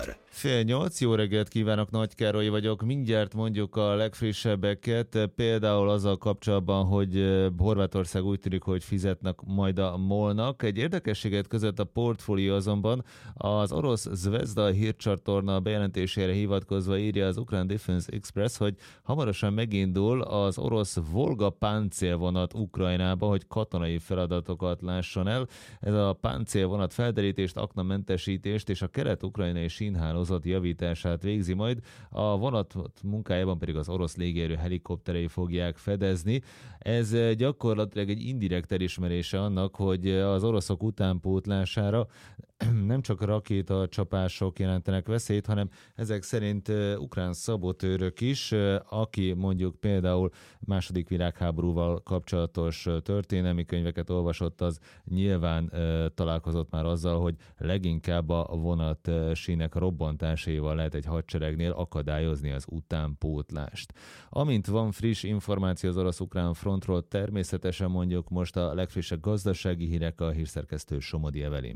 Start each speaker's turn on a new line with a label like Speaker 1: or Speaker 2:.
Speaker 1: Fél nyolc, jó reggelt kívánok, Nagy Károly vagyok. Mindjárt mondjuk a legfrissebbeket, például azzal kapcsolatban, hogy Horvátország úgy tűnik, hogy fizetnek majd a MOL-nak. Egy érdekességet között a portfólió azonban az orosz Zvezda hírcsatorna bejelentésére hivatkozva írja az Ukrán Defense Express, hogy hamarosan megindul az orosz Volga páncélvonat Ukrajnába, hogy katonai feladatokat lásson el. Ez a páncélvonat felderítést, aknamentesítést és a kelet-ukrajnai sínhálózat javítását végzi majd, a vonat munkájában pedig az orosz légierő helikopterei fogják fedezni. Ez gyakorlatilag egy indirekt elismerése annak, hogy az oroszok utánpótlására nem csak rakétacsapások jelentenek veszélyt, hanem ezek szerint ukrán szabotőrök is, aki mondjuk például második világháborúval kapcsolatos történelmi könyveket olvasott, az nyilván találkozott már azzal, hogy leginkább a vonat sínek robbantásaival lehet egy hadseregnél akadályozni az utánpótlást. Amint van friss információ az orosz-ukrán frontról, természetesen mondjuk most a legfrissebb gazdasági hírek, a hírszerkesztő Somodi Evelin.